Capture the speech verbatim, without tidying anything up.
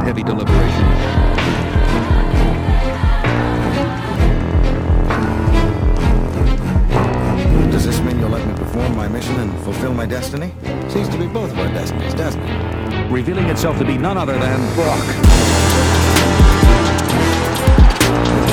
heavy deliberation. Does this mean you'll let me perform my mission and fulfill my destiny? Seems to be both of our destinies, doesn't it? Revealing itself to be none other than Brock.